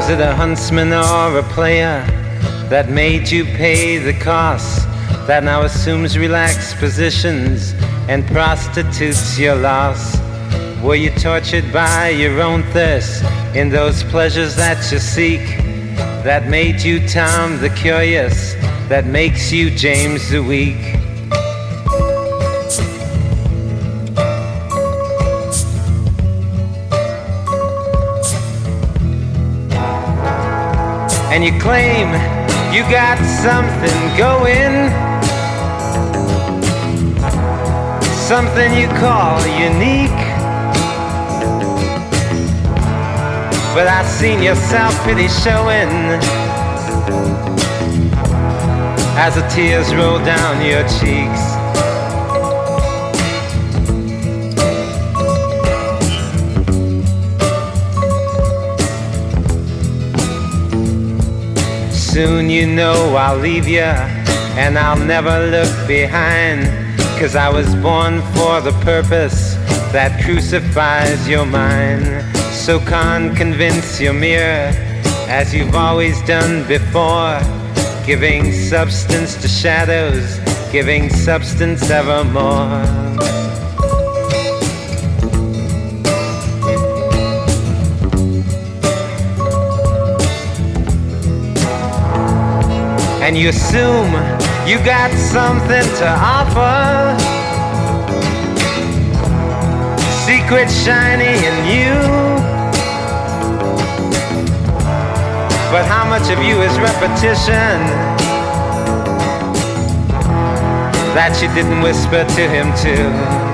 it a huntsman or a player that made you pay the cost, that now assumes relaxed positions and prostitutes your loss? Were you tortured by your own thirst in those pleasures that you seek, that made you Tom the Curious, that makes you James the Weak? And you claim you got something going, something you call unique. But I seen your self-pity showing as the tears roll down your cheeks. Soon you know I'll leave you, and I'll never look behind, 'cause I was born for the purpose that crucifies your mind. So convince your mirror, as you've always done before, giving substance to shadows, giving substance evermore. And you assume you got something to offer, secret shiny in you. But how much of you is repetition that you didn't whisper to him too?